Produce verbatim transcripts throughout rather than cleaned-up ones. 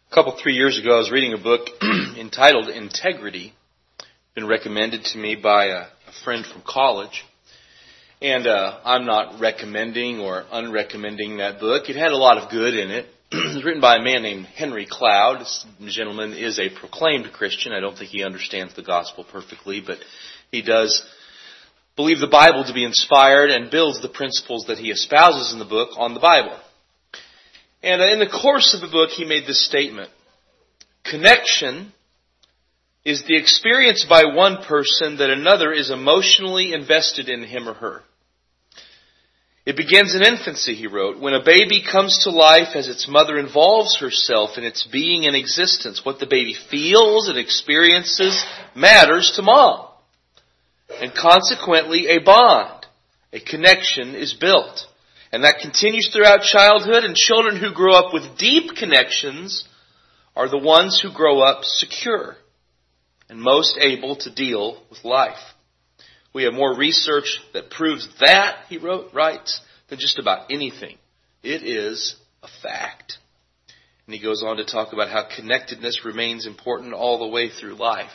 A couple, three years ago, I was reading a book entitled Integrity. It's been recommended to me by a, a friend from college. And uh, I'm not recommending or unrecommending that book. It had a lot of good in it. It was written by a man named Henry Cloud. This gentleman is a proclaimed Christian. I don't think he understands the gospel perfectly, but he does believe the Bible to be inspired and builds the principles that he espouses in the book on the Bible. And in the course of the book, he made this statement. Connection is the experience by one person that another is emotionally invested in him or her. It begins in infancy, he wrote. When a baby comes to life as its mother involves herself in its being and existence, what the baby feels and experiences matters to mom. And consequently, a bond, a connection is built. And that continues throughout childhood, and children who grow up with deep connections are the ones who grow up secure and most able to deal with life. We have more research that proves that, he wrote, writes, than just about anything. It is a fact. And he goes on to talk about how connectedness remains important all the way through life.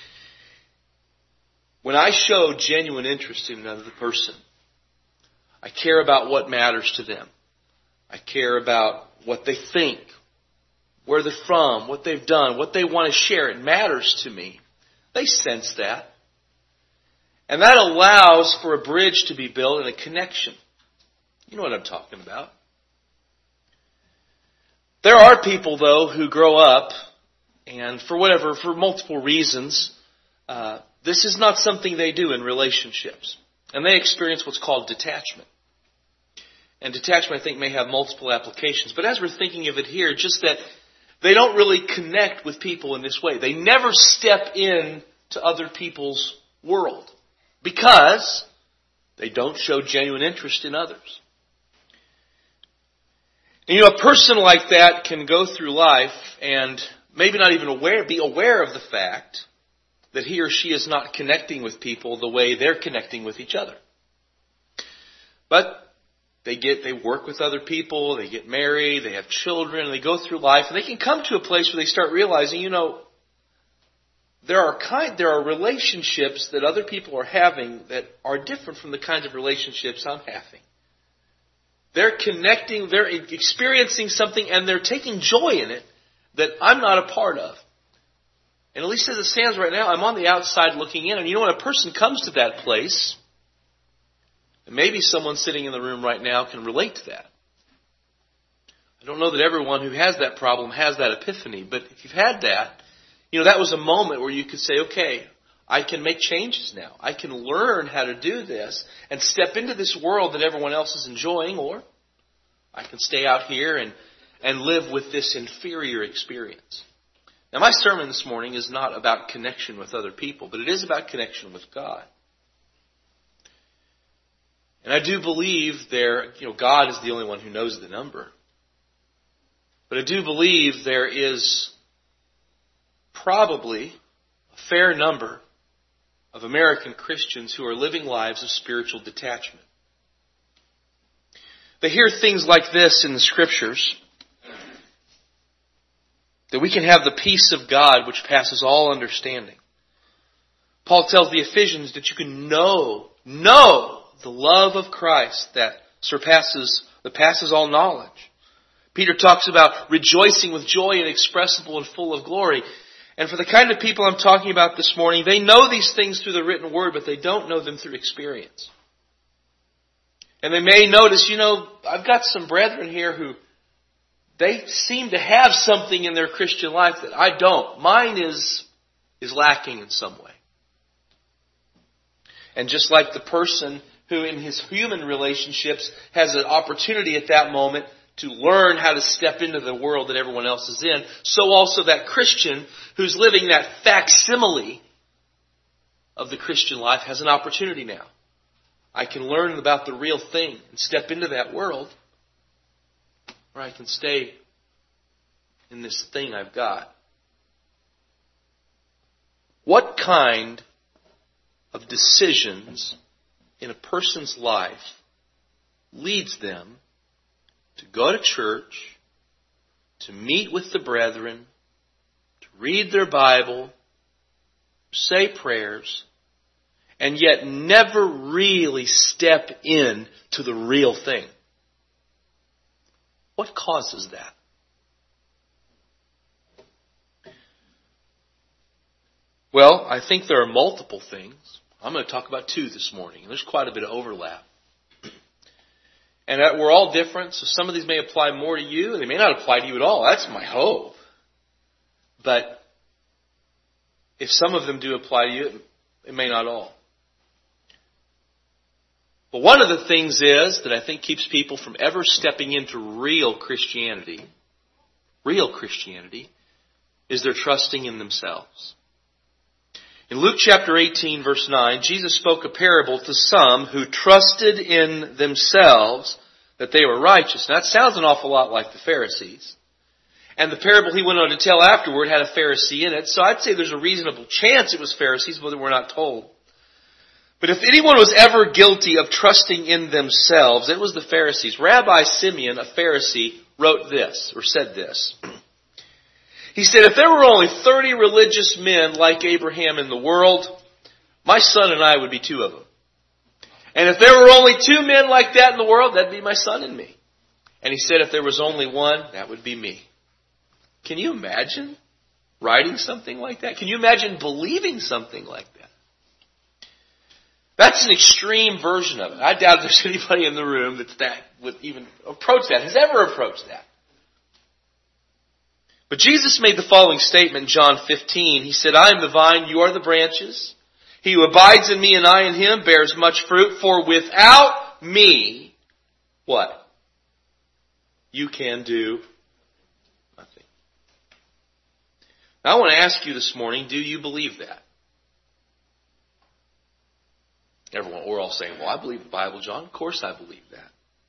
When I show genuine interest in another person, I care about what matters to them. I care about what they think, where they're from, what they've done, what they want to share. It matters to me. They sense that. And that allows for a bridge to be built and a connection. You know what I'm talking about. There are people, though, who grow up and for whatever, for multiple reasons, uh, this is not something they do in relationships. And they experience what's called detachment. And detachment, I think, may have multiple applications. But as we're thinking of it here, just that they don't really connect with people in this way. They never step in to other people's world because they don't show genuine interest in others. And, you know, a person like that can go through life and maybe not even aware, be aware of the fact that he or she is not connecting with people the way they're connecting with each other. But They get, they work with other people, they get married, they have children, and they go through life, and they can come to a place where they start realizing, you know, there are kind, there are relationships that other people are having that are different from the kinds of relationships I'm having. They're connecting, they're experiencing something, and they're taking joy in it that I'm not a part of. And at least as it stands right now, I'm on the outside looking in, and you know, when a person comes to that place, and maybe someone sitting in the room right now can relate to that. I don't know that everyone who has that problem has that epiphany, but if you've had that, you know, that was a moment where you could say, okay, I can make changes now. I can learn how to do this and step into this world that everyone else is enjoying, or I can stay out here and, and live with this inferior experience. Now, my sermon this morning is not about connection with other people, but it is about connection with God. And I do believe there, you know, God is the only one who knows the number. But I do believe there is probably a fair number of American Christians who are living lives of spiritual detachment. They hear things like this in the Scriptures, that we can have the peace of God which passes all understanding. Paul tells the Ephesians that you can know, know, the love of Christ that surpasses, that passes all knowledge. Peter talks about rejoicing with joy inexpressible and full of glory. And for the kind of people I'm talking about this morning, they know these things through the written word, but they don't know them through experience. And they may notice, you know, I've got some brethren here who, they seem to have something in their Christian life that I don't. Mine is, is lacking in some way. And just like the person who in his human relationships has an opportunity at that moment to learn how to step into the world that everyone else is in, so also that Christian who's living that facsimile of the Christian life has an opportunity now. I can learn about the real thing and step into that world, or I can stay in this thing I've got. What kind of decisions in a person's life leads them to go to church, to meet with the brethren, to read their Bible, say prayers, and yet never really step in to the real thing. What causes that? Well, I think there are multiple things. I'm going to talk about two this morning. And there's quite a bit of overlap. And we're all different, so some of these may apply more to you, and they may not apply to you at all. That's my hope. But if some of them do apply to you, it may not all. But one of the things is that I think keeps people from ever stepping into real Christianity, real Christianity, is their trusting in themselves. In Luke chapter eighteen, verse nine, Jesus spoke a parable to some who trusted in themselves that they were righteous. Now, that sounds an awful lot like the Pharisees. And the parable he went on to tell afterward had a Pharisee in it. So I'd say there's a reasonable chance it was Pharisees, but we're not told. But if anyone was ever guilty of trusting in themselves, it was the Pharisees. Rabbi Simeon, a Pharisee, wrote this, or said this. He said, if there were only thirty religious men like Abraham in the world, my son and I would be two of them. And if there were only two men like that in the world, that'd be my son and me. And he said, if there was only one, that would be me. Can you imagine writing something like that? Can you imagine believing something like that? That's an extreme version of it. I doubt there's anybody in the room that's that would even approach that, has ever approached that. But Jesus made the following statement in John fifteen. He said, I am the vine, you are the branches. He who abides in me and I in him bears much fruit, for without me, what? You can do nothing. Now I want to ask you this morning, do you believe that? Everyone, we're all saying, well, I believe the Bible, John. Of course I believe that.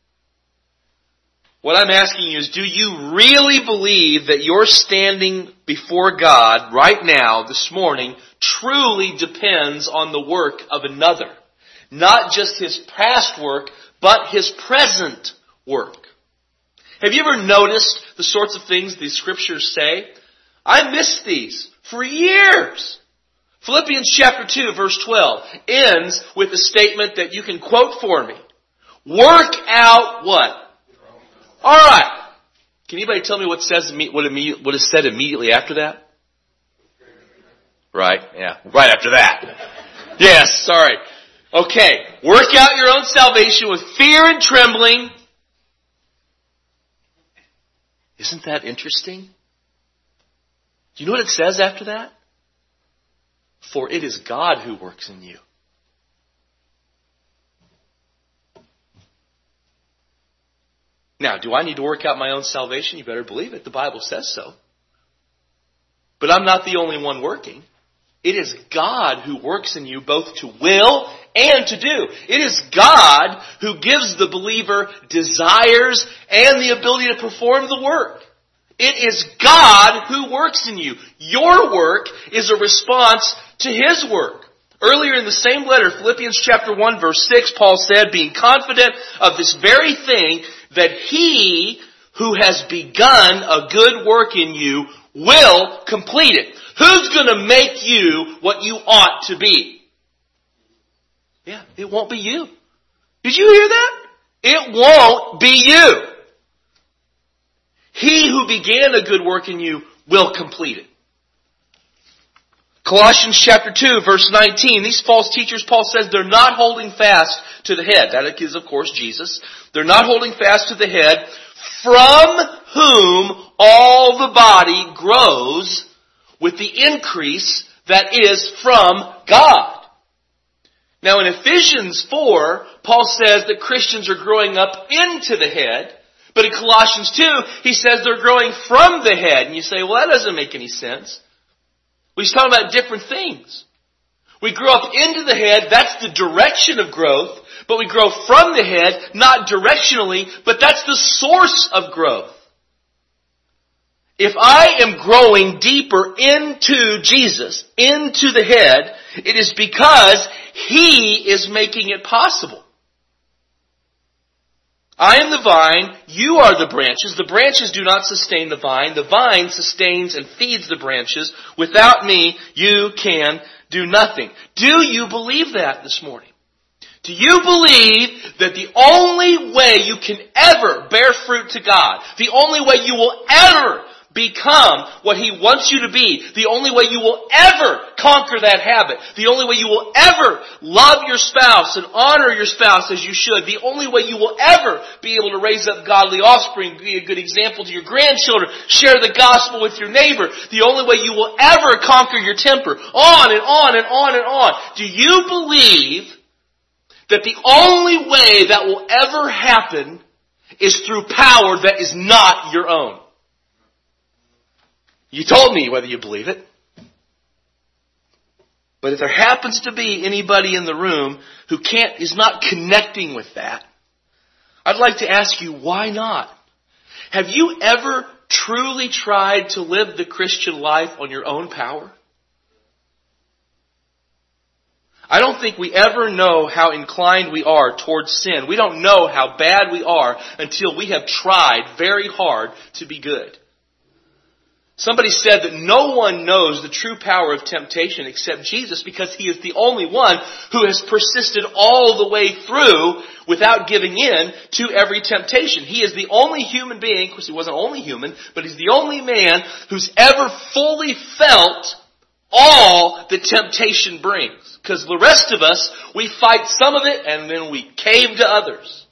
What I'm asking you is, do you really believe that your standing before God right now, this morning, truly depends on the work of another? Not just His past work, but His present work. Have you ever noticed the sorts of things these scriptures say? I missed these for years. Philippians chapter two, verse twelve, ends with a statement that you can quote for me. Work out what? All right. Can anybody tell me what says what, what is said immediately after that? Right. Yeah. Right after that. Yes. Sorry. Okay. Work out your own salvation with fear and trembling. Isn't that interesting? Do you know what it says after that? For it is God who works in you. Now, do I need to work out my own salvation? You better believe it. The Bible says so. But I'm not the only one working. It is God who works in you both to will and to do. It is God who gives the believer desires and the ability to perform the work. It is God who works in you. Your work is a response to His work. Earlier in the same letter, Philippians chapter one, verse six, Paul said, being confident of this very thing, that He who has begun a good work in you will complete it. Who's going to make you what you ought to be? Yeah, it won't be you. Did you hear that? It won't be you. He who began a good work in you will complete it. Colossians chapter two, verse nineteen. These false teachers, Paul says, they're not holding fast to the head. That is, of course, Jesus. They're not holding fast to the head, from whom all the body grows with the increase that is from God. Now in Ephesians four, Paul says that Christians are growing up into the head. But in Colossians two, he says they're growing from the head. And you say, well, that doesn't make any sense. Well, he's talking about different things. We grow up into the head, that's the direction of growth. But we grow from the head, not directionally, but that's the source of growth. If I am growing deeper into Jesus, into the head, it is because He is making it possible. I am the vine, you are the branches. The branches do not sustain the vine. The vine sustains and feeds the branches. Without me, you can do nothing. Do you believe that this morning? Do you believe that the only way you can ever bear fruit to God, the only way you will ever become what He wants you to be, the only way you will ever conquer that habit, the only way you will ever love your spouse and honor your spouse as you should, the only way you will ever be able to raise up godly offspring, be a good example to your grandchildren, share the gospel with your neighbor, the only way you will ever conquer your temper, on and on and on and on. Do you believe that the only way that will ever happen is through power that is not your own? You told me whether you believe it. But if there happens to be anybody in the room who can't, is not connecting with that, I'd like to ask you, why not? Have you ever truly tried to live the Christian life on your own power? I don't think we ever know how inclined we are towards sin. We don't know how bad we are until we have tried very hard to be good. Somebody said that no one knows the true power of temptation except Jesus, because He is the only one who has persisted all the way through without giving in to every temptation. He is the only human being, of course He wasn't only human, but He's the only man who's ever fully felt all that temptation brings. Because the rest of us, we fight some of it and then we cave to others.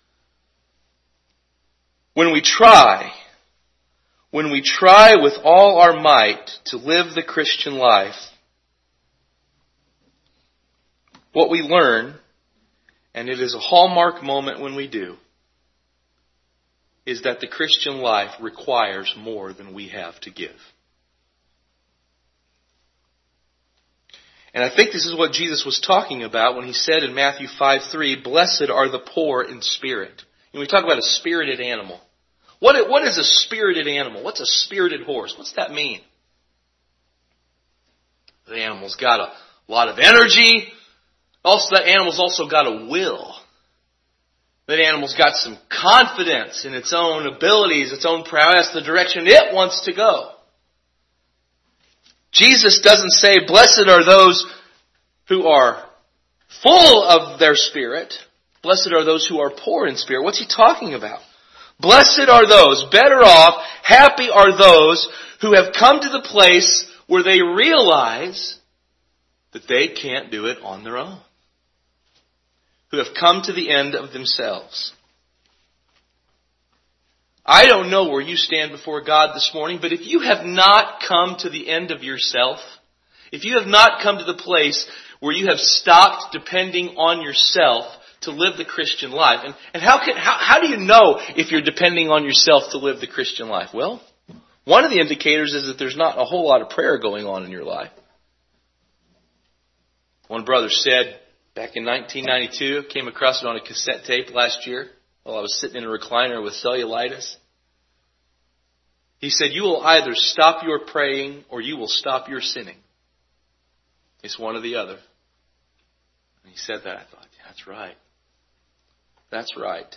When we try... When we try with all our might to live the Christian life, what we learn, and it is a hallmark moment when we do, is that the Christian life requires more than we have to give. And I think this is what Jesus was talking about when He said in Matthew five three, "Blessed are the poor in spirit." And we talk about a spirited animal. What, what is a spirited animal? What's a spirited horse? What's that mean? The animal's got a lot of energy. Also, that animal's also got a will. That animal's got some confidence in its own abilities, its own prowess, the direction it wants to go. Jesus doesn't say, blessed are those who are full of their spirit. Blessed are those who are poor in spirit. What's He talking about? Blessed are those, better off, happy are those who have come to the place where they realize that they can't do it on their own. Who have come to the end of themselves. I don't know where you stand before God this morning, but if you have not come to the end of yourself, if you have not come to the place where you have stopped depending on yourself to live the Christian life. And, and how can how, how do you know if you're depending on yourself to live the Christian life? Well, one of the indicators is that there's not a whole lot of prayer going on in your life. One brother said back in nineteen ninety-two, came across it on a cassette tape last year while I was sitting in a recliner with cellulitis. He said, you will either stop your praying or you will stop your sinning. It's one or the other. And he said that. I thought, yeah, that's right. That's right.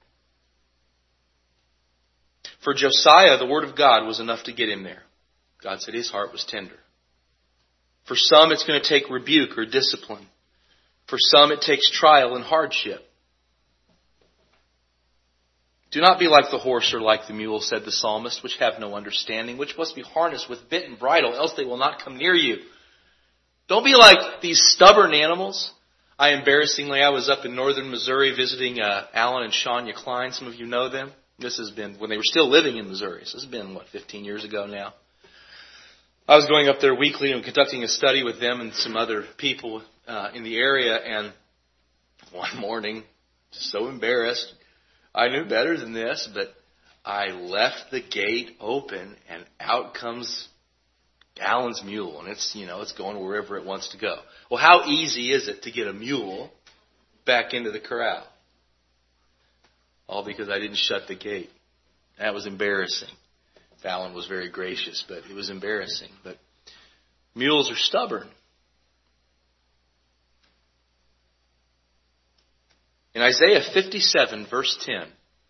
For Josiah, the word of God was enough to get him there. God said his heart was tender. For some, it's going to take rebuke or discipline. For some, it takes trial and hardship. Do not be like the horse or like the mule, said the psalmist, which have no understanding, which must be harnessed with bit and bridle, else they will not come near you. Don't be like these stubborn animals. I embarrassingly, I was up in northern Missouri visiting uh, Alan and Shania Klein. Some of you know them. This has been when they were still living in Missouri. So this has been, what, fifteen years ago now. I was going up there weekly and conducting a study with them and some other people uh, in the area. And one morning, so embarrassed, I knew better than this, but I left the gate open and out comes Alan's mule, and it's, you know, it's going wherever it wants to go. Well, how easy is it to get a mule back into the corral? All because I didn't shut the gate. That was embarrassing. Alan was very gracious, but it was embarrassing. But mules are stubborn. In Isaiah fifty-seven, verse ten,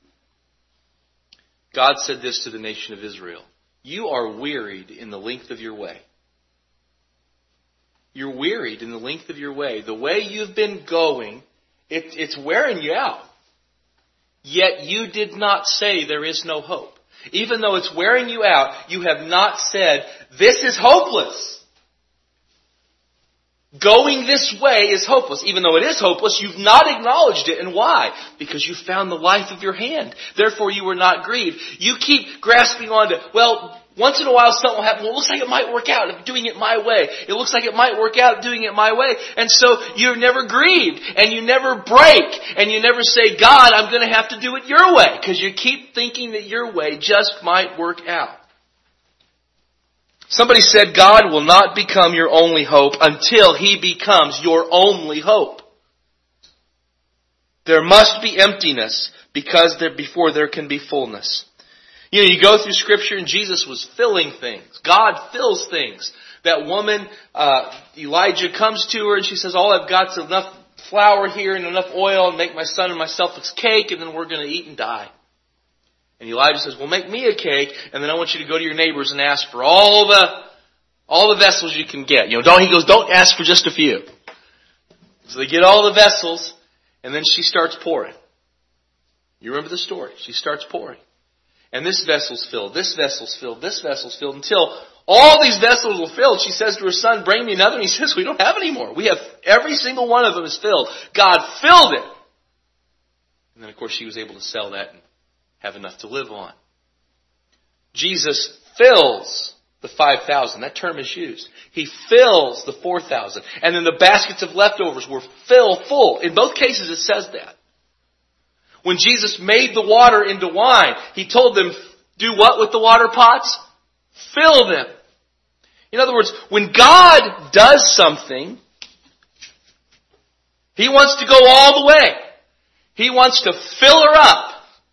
God said this to the nation of Israel. You are wearied in the length of your way. You're wearied in the length of your way. The way you've been going, it, it's wearing you out. Yet you did not say there is no hope. Even though it's wearing you out, you have not said, this is hopeless. Going this way is hopeless. Even though it is hopeless, you've not acknowledged it. And why? Because you found the life of your hand. Therefore, you were not grieved. You keep grasping onto, well, once in a while something will happen. Well, it looks like it might work out if doing it my way. It looks like it might work out doing it my way. And so you're never grieved. And you never break. And you never say, God, I'm going to have to do it your way. Because you keep thinking that your way just might work out. Somebody said God will not become your only hope until He becomes your only hope. There must be emptiness because there, before there can be fullness. You know, you go through Scripture and Jesus was filling things. God fills things. That woman, uh, Elijah comes to her and she says, all I've got is enough flour here and enough oil and make my son and myself a cake and then we're going to eat and die. And Elijah says, well, make me a cake, and then I want you to go to your neighbors and ask for all the all the vessels you can get. You know, don't he goes, don't ask for just a few. So they get all the vessels, and then she starts pouring. You remember the story. She starts pouring. And this vessel's filled, this vessel's filled, this vessel's filled, until all these vessels were filled. She says to her son, bring me another. And he says, we don't have any more. We have, every single one of them is filled. God filled it. And then, of course, she was able to sell that and have enough to live on. Jesus fills the five thousand. That term is used. He fills the four thousand. And then the baskets of leftovers were filled full. In both cases it says that. When Jesus made the water into wine, He told them, do what with the water pots? Fill them. In other words, when God does something, He wants to go all the way. He wants to fill her up.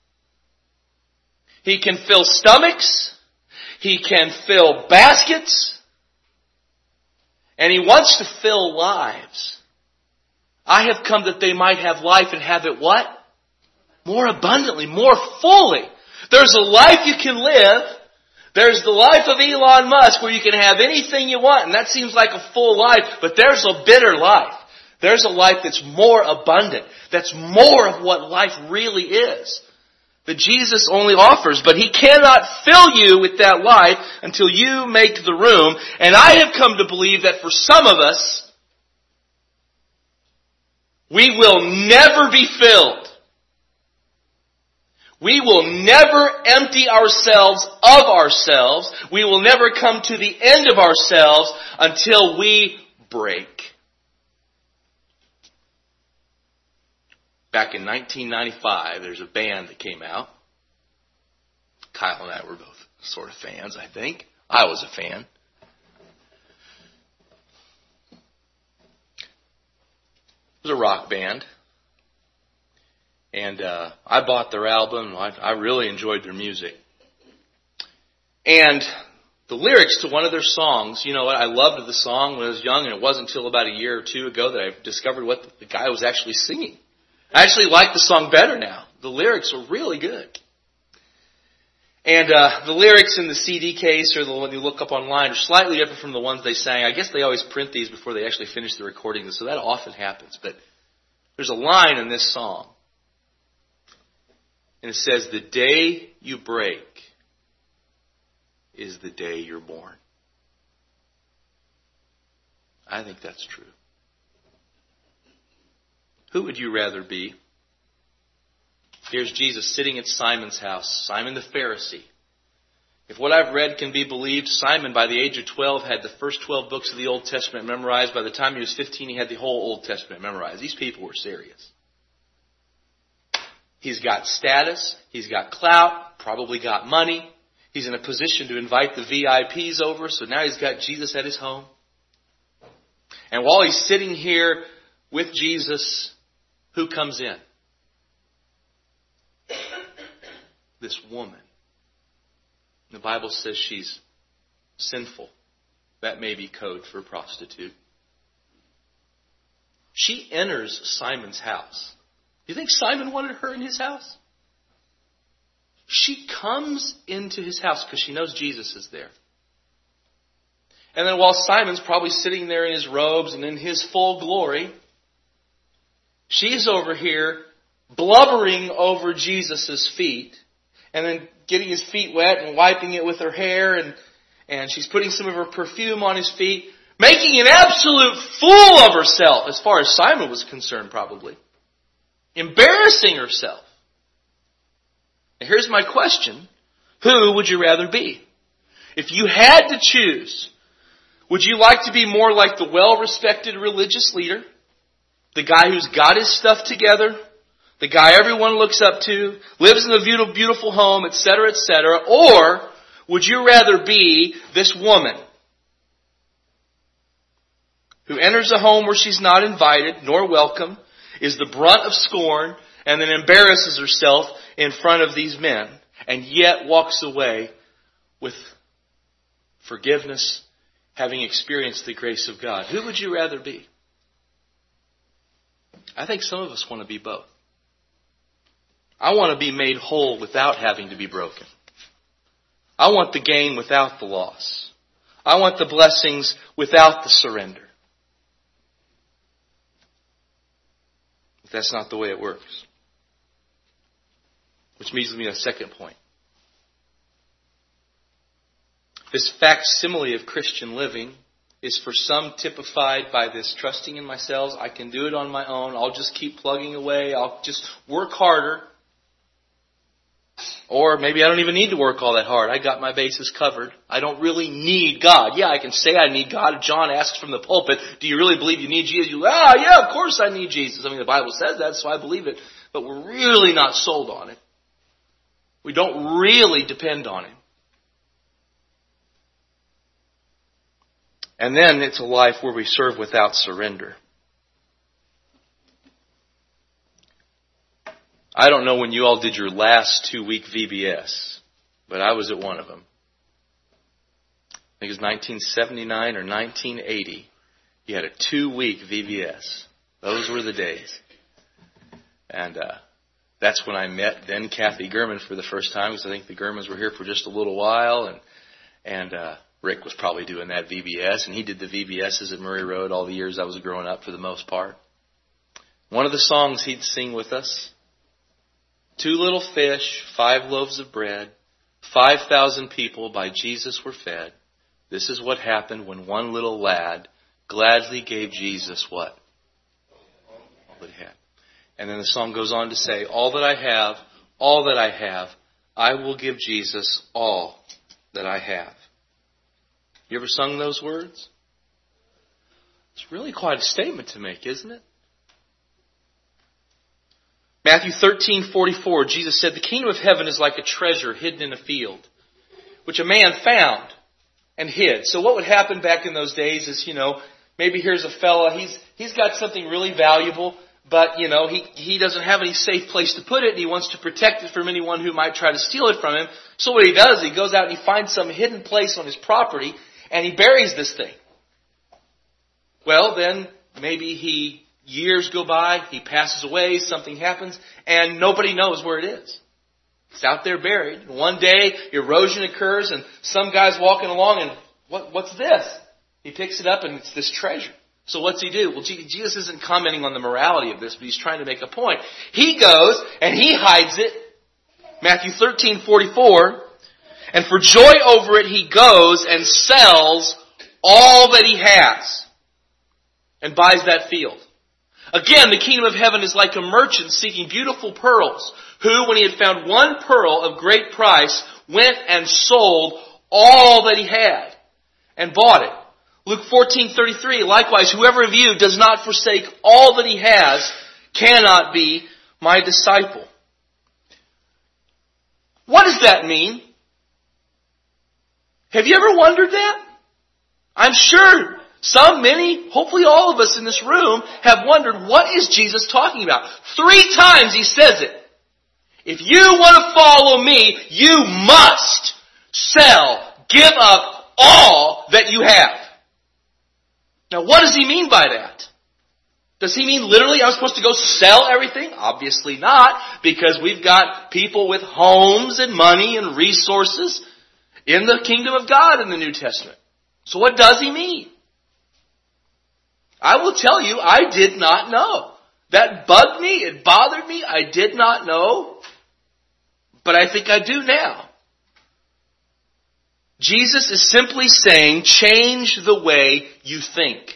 He can fill stomachs. He can fill baskets. And He wants to fill lives. I have come that they might have life and have it what? More abundantly, more fully. There's a life you can live. There's the life of Elon Musk where you can have anything you want. And that seems like a full life. But there's a bitter life. There's a life that's more abundant. That's more of what life really is. That Jesus only offers, but He cannot fill you with that life until you make the room. And I have come to believe that for some of us, we will never be filled. We will never empty ourselves of ourselves. We will never come to the end of ourselves until we break. Back in nineteen ninety-five, there's a band that came out. Kyle and I were both sort of fans, I think. I was a fan. It was a rock band. And uh, I bought their album. I, I really enjoyed their music. And the lyrics to one of their songs, you know what, I loved the song when I was young, and it wasn't until about a year or two ago that I discovered what the guy was actually singing. I actually like the song better now. The lyrics are really good. And uh, the lyrics in the C D case or the one you look up online are slightly different from the ones they sang. I guess they always print these before they actually finish the recording, so that often happens. But there's a line in this song. And it says, the day you break is the day you're born. I think that's true. Who would you rather be? Here's Jesus sitting at Simon's house, Simon the Pharisee. If what I've read can be believed, Simon, by the age of twelve, had the first twelve books of the Old Testament memorized. By the time he was fifteen, he had the whole Old Testament memorized. These people were serious. He's got status. He's got clout. Probably got money. He's in a position to invite the V I Ps over. So now he's got Jesus at his home. And while he's sitting here with Jesus, who comes in? This woman. The Bible says she's sinful. That may be code for prostitute. She enters Simon's house. You think Simon wanted her in his house? She comes into his house because she knows Jesus is there. And then while Simon's probably sitting there in his robes and in his full glory, she's over here blubbering over Jesus' feet and then getting his feet wet and wiping it with her hair, and, and she's putting some of her perfume on his feet, making an absolute fool of herself as far as Simon was concerned probably. Embarrassing herself. Now here's my question. Who would you rather be? If you had to choose, would you like to be more like the well-respected religious leader? The guy who's got his stuff together? The guy everyone looks up to? Lives in a beautiful, beautiful home, et cetera, et cetera? Or would you rather be this woman who enters a home where she's not invited nor welcome, is the brunt of scorn, and then embarrasses herself in front of these men, and yet walks away with forgiveness, having experienced the grace of God? Who would you rather be? I think some of us want to be both. I want to be made whole without having to be broken. I want the gain without the loss. I want the blessings without the surrender. But that's not the way it works. Which leads me to a second point. This facsimile of Christian living is for some typified by this trusting in myself. I can do it on my own. I'll just keep plugging away. I'll just work harder. Or maybe I don't even need to work all that hard. I got my bases covered. I don't really need God. Yeah, I can say I need God. John asks from the pulpit, do you really believe you need Jesus? You, ah, yeah, of course I need Jesus. I mean, the Bible says that, so I believe it. But we're really not sold on it. We don't really depend on Him. And then it's a life where we serve without surrender. I don't know when you all did your last two-week V B S, but I was at one of them. I think it was nineteen seventy-nine or nineteen eighty. You had a two-week V B S. Those were the days. And uh, that's when I met then Kathy Gurman for the first time, because I think the Gurmans were here for just a little while, and and uh, Rick was probably doing that V B S, and he did the V B S's at Murray Road all the years I was growing up for the most part. One of the songs he'd sing with us, two little fish, five loaves of bread, five thousand people by Jesus were fed. This is what happened when one little lad gladly gave Jesus what? All that he had. And then the song goes on to say, all that I have, all that I have, I will give Jesus all that I have. You ever sung those words? It's really quite a statement to make, isn't it? Matthew thirteen forty-four, Jesus said, the kingdom of heaven is like a treasure hidden in a field, which a man found and hid. So what would happen back in those days is, you know, maybe here's a fella, he's he's got something really valuable, but, you know, he, he doesn't have any safe place to put it, and he wants to protect it from anyone who might try to steal it from him. So what he does, he goes out and he finds some hidden place on his property, and he buries this thing. Well, then maybe he... years go by, he passes away, something happens, and nobody knows where it is. It's out there buried. One day, erosion occurs, and some guy's walking along, and what, what's this? He picks it up, and it's this treasure. So what's he do? Well, Jesus isn't commenting on the morality of this, but he's trying to make a point. He goes, and he hides it. Matthew thirteen forty-four, and for joy over it, he goes and sells all that he has and buys that field. Again, the kingdom of heaven is like a merchant seeking beautiful pearls, who, when he had found one pearl of great price, went and sold all that he had and bought it. Luke fourteen thirty-three, likewise, whoever of you does not forsake all that he has cannot be my disciple. What does that mean? Have you ever wondered that? I'm sure some, many, hopefully all of us in this room have wondered, what is Jesus talking about? Three times he says it. If you want to follow me, you must sell, give up all that you have. Now what does he mean by that? Does he mean literally I'm supposed to go sell everything? Obviously not, because we've got people with homes and money and resources in the kingdom of God in the New Testament. So what does he mean? I will tell you, I did not know. That bugged me. It bothered me. I did not know. But I think I do now. Jesus is simply saying, change the way you think.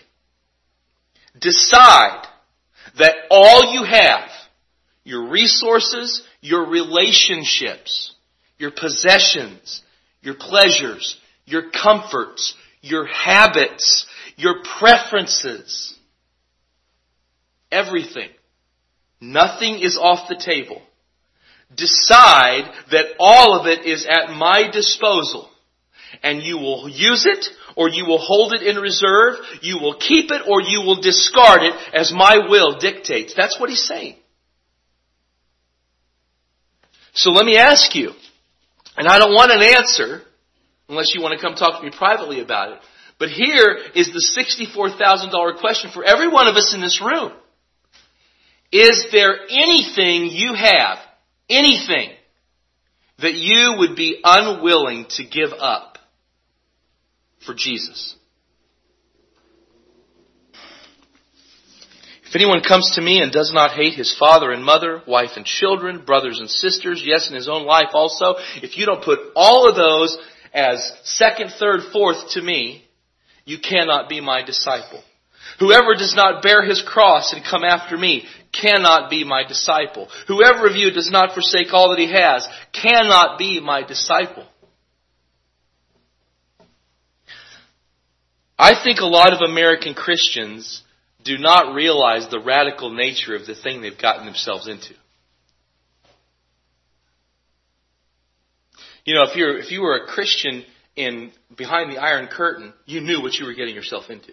Decide that all you have, your resources, your relationships, your possessions, your pleasures, your comforts, your habits, your preferences, everything, nothing is off the table. Decide that all of it is at my disposal. And you will use it, or you will hold it in reserve, you will keep it, or you will discard it as my will dictates. That's what he's saying. So let me ask you, and I don't want an answer, unless you want to come talk to me privately about it, but here is the sixty-four thousand dollars question for every one of us in this room. Is there anything you have, anything, that you would be unwilling to give up for Jesus? If anyone comes to me and does not hate his father and mother, wife and children, brothers and sisters, yes, in his own life also, if you don't put all of those as second, third, fourth to me, you cannot be my disciple. Whoever does not bear his cross and come after me cannot be my disciple. Whoever of you does not forsake all that he has cannot be my disciple. I think a lot of American Christians do not realize the radical nature of the thing they've gotten themselves into. You know, if you're if you were a Christian in behind the Iron Curtain, you knew what you were getting yourself into.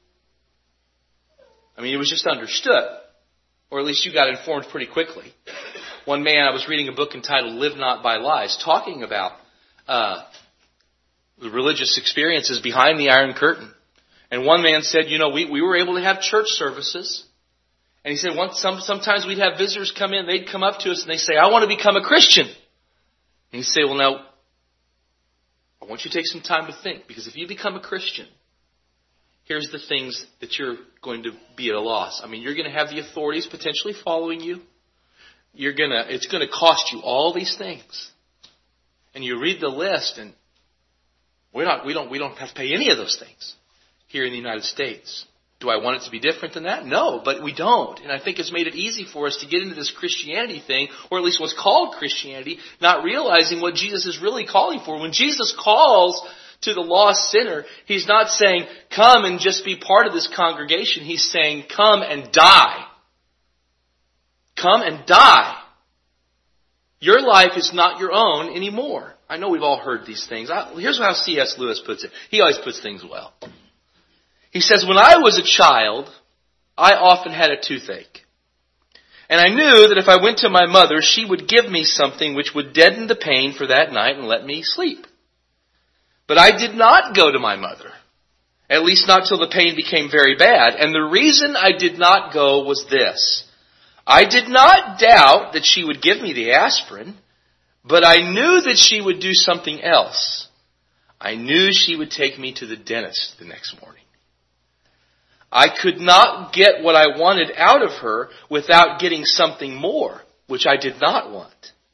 I mean, it was just understood, or at least you got informed pretty quickly. One man, I was reading a book entitled "Live Not by Lies," talking about uh, the religious experiences behind the Iron Curtain. And one man said, you know, we, we were able to have church services. And he said, once, some, sometimes we'd have visitors come in, they'd come up to us and they say, I want to become a Christian. And he'd say, well, now, I want you to take some time to think, because if you become a Christian, here's the things that you're going to be at a loss. I mean, you're going to have the authorities potentially following you. You're going to, it's going to cost you all these things. And you read the list, and we're not, we don't, we don't have to pay any of those things here in the United States. Do I want it to be different than that? No, but we don't. And I think it's made it easy for us to get into this Christianity thing, or at least what's called Christianity, not realizing what Jesus is really calling for. When Jesus calls to the lost sinner, he's not saying, come and just be part of this congregation. He's saying, come and die. Come and die. Your life is not your own anymore. I know we've all heard these things. I, here's how C S Lewis puts it. He always puts things well. He says, when I was a child, I often had a toothache. And I knew that if I went to my mother, she would give me something which would deaden the pain for that night and let me sleep. But I did not go to my mother, at least not till the pain became very bad. And the reason I did not go was this. I did not doubt that she would give me the aspirin, but I knew that she would do something else. I knew she would take me to the dentist the next morning. I could not get what I wanted out of her without getting something more, which I did not want.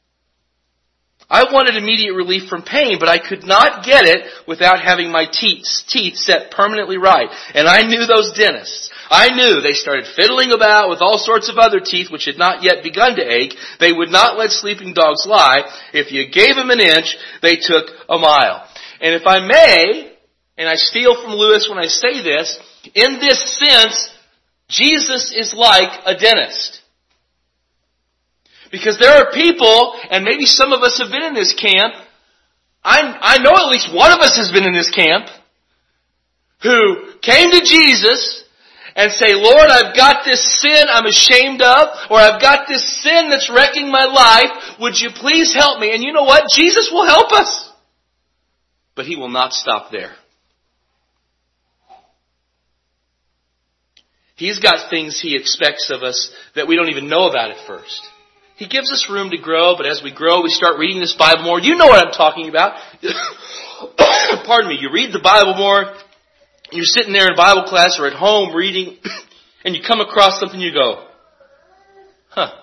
I wanted immediate relief from pain, but I could not get it without having my teeth, teeth set permanently right. And I knew those dentists. I knew they started fiddling about with all sorts of other teeth which had not yet begun to ache. They would not let sleeping dogs lie. If you gave them an inch, they took a mile. And if I may, and I steal from Lewis when I say this, in this sense, Jesus is like a dentist. Because there are people, and maybe some of us have been in this camp, I, I know at least one of us has been in this camp, who came to Jesus and say, Lord, I've got this sin I'm ashamed of, or I've got this sin that's wrecking my life. Would you please help me? And you know what? Jesus will help us. But He will not stop there. He's got things He expects of us that we don't even know about at first. He gives us room to grow, but as we grow, we start reading this Bible more. You know what I'm talking about. Pardon me. You read the Bible more. You're sitting there in Bible class or at home reading, and you come across something, you go, huh,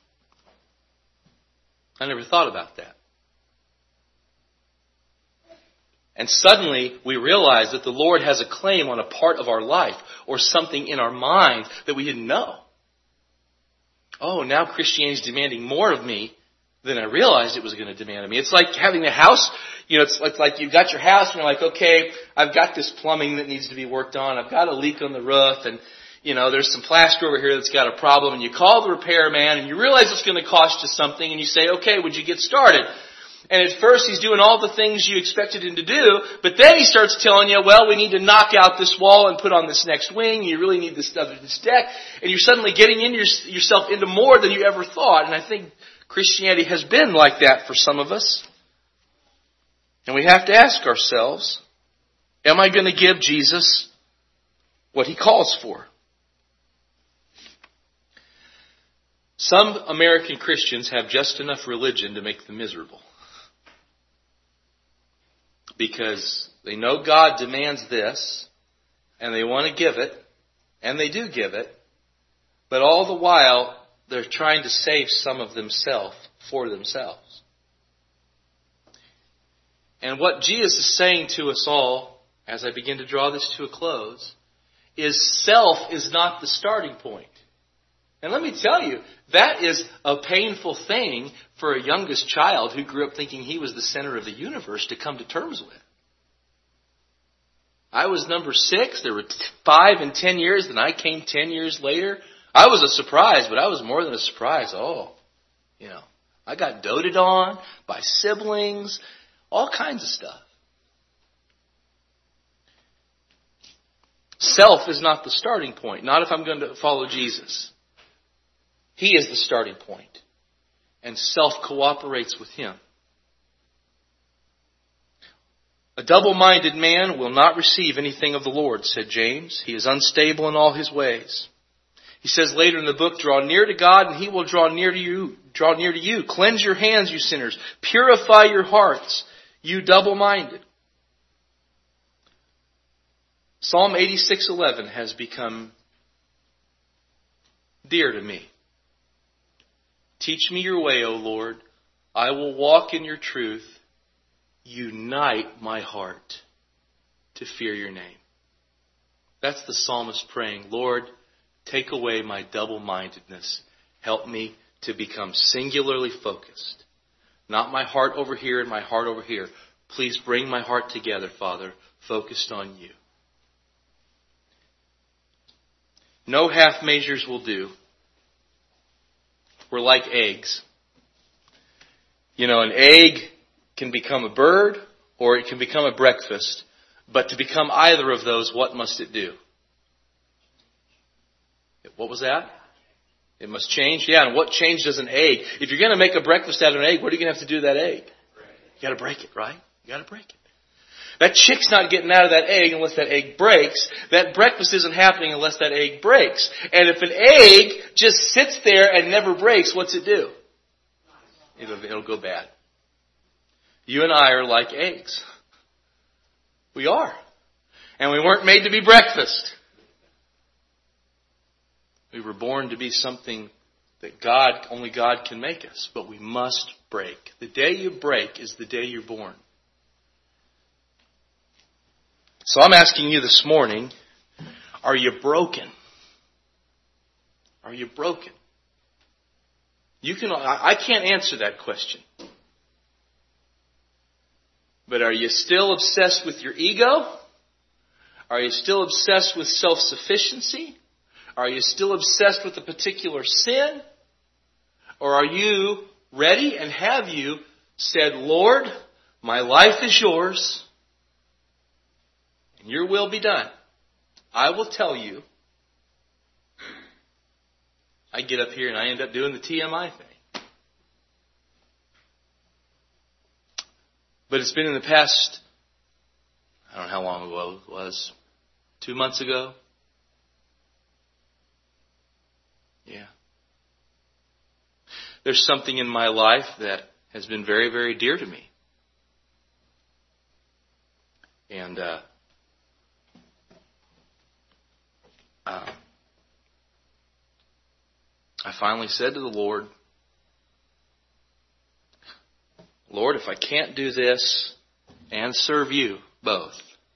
I never thought about that. And suddenly we realize that the Lord has a claim on a part of our life or something in our mind that we didn't know. Oh, now Christianity is demanding more of me than I realized it was going to demand of me. It's like having a house. You know, it's like, like you've got your house and you're like, okay, I've got this plumbing that needs to be worked on. I've got a leak on the roof and, you know, there's some plaster over here that's got a problem. And you call the repairman and you realize it's going to cost you something and you say, okay, would you get started? And at first he's doing all the things you expected him to do, but then he starts telling you, well, we need to knock out this wall and put on this next wing. You really need this other this deck. And you're suddenly getting in your, yourself into more than you ever thought. And I think Christianity has been like that for some of us. And we have to ask ourselves, am I going to give Jesus what He calls for? Some American Christians have just enough religion to make them miserable. Because they know God demands this, and they want to give it, and they do give it, but all the while they're trying to save some of themselves for themselves. And what Jesus is saying to us all, as I begin to draw this to a close, is self is not the starting point. And let me tell you, that is a painful thing for a youngest child who grew up thinking he was the center of the universe to come to terms with. I was number six. There were five and ten years. Then I came ten years later. I was a surprise, but I was more than a surprise. Oh, you know, I got doted on by siblings, all kinds of stuff. Self is not the starting point. Not if I'm going to follow Jesus. He is the starting point. And self cooperates with Him. A double-minded man will not receive anything of the Lord, said James. He is unstable in all his ways. He says later in the book, draw near to God and He will draw near to you. Draw near to you. Cleanse your hands, you sinners. Purify your hearts, you double-minded. Psalm eighty-six eleven has become dear to me. Teach me your way, O Lord. I will walk in your truth. Unite my heart to fear your name. That's the psalmist praying, Lord, take away my double-mindedness. Help me to become singularly focused. Not my heart over here and my heart over here. Please bring my heart together, Father, focused on you. No half measures will do. We're like eggs. You know, an egg can become a bird or it can become a breakfast. But to become either of those, what must it do? What was that? It must change? Yeah, and what change does an egg? If you're going to make a breakfast out of an egg, what are you going to have to do to that egg? You got to break it, right? You got to break it. That chick's not getting out of that egg unless that egg breaks. That breakfast isn't happening unless that egg breaks. And if an egg just sits there and never breaks, what's it do? It'll, it'll go bad. You and I are like eggs. We are. And we weren't made to be breakfast. We were born to be something that God, only God can make us. But we must break. The day you break is the day you're born. So I'm asking you this morning, are you broken? Are you broken? You can. I can't answer that question. But are you still obsessed with your ego? Are you still obsessed with self-sufficiency? Are you still obsessed with a particular sin? Or are you ready and have you said, Lord, my life is yours. Your will be done. I will tell you. I get up here and I end up doing the T M I thing. But it's been in the past, I don't know how long ago it was, two months ago. Yeah. There's something in my life that has been very, very dear to me. And uh, uh, I finally said to the Lord, Lord, if I can't do this and serve you both,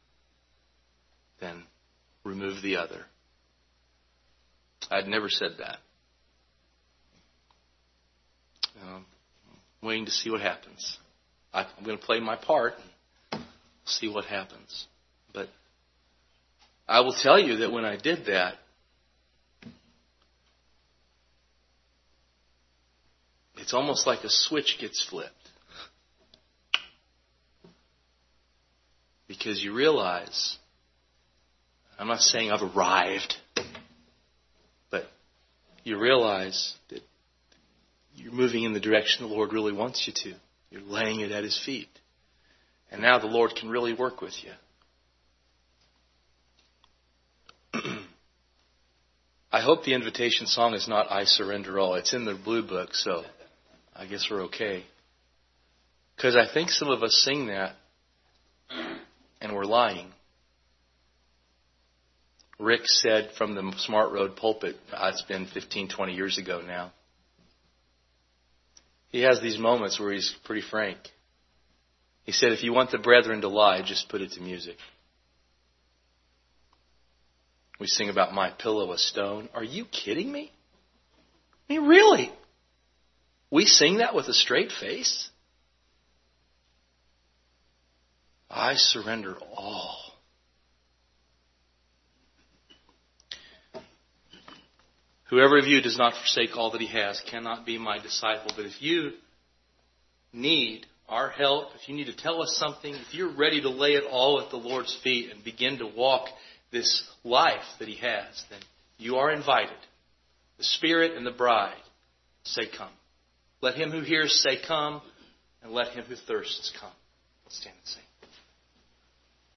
then remove the other. I'd never said that. Um, I'm waiting to see what happens. I, I'm going to play my part and see what happens. But I will tell you that when I did that, it's almost like a switch gets flipped. Because you realize, I'm not saying I've arrived, but you realize that you're moving in the direction the Lord really wants you to. You're laying it at His feet. And now the Lord can really work with you. I hope the invitation song is not I Surrender All. It's in the Blue Book, so I guess we're okay. Because I think some of us sing that and we're lying. Rick said from the Smart Road pulpit, it's been fifteen, twenty years ago now. He has these moments where he's pretty frank. He said, if you want the brethren to lie, just put it to music. We sing about my pillow a stone. Are you kidding me? I mean, really? We sing that with a straight face? I surrender all. Whoever of you does not forsake all that he has cannot be my disciple. But if you need our help, if you need to tell us something, if you're ready to lay it all at the Lord's feet and begin to walk this life that He has, then you are invited. The Spirit and the bride say, come. Let him who hears say, come, and let him who thirsts come. Let's stand and sing.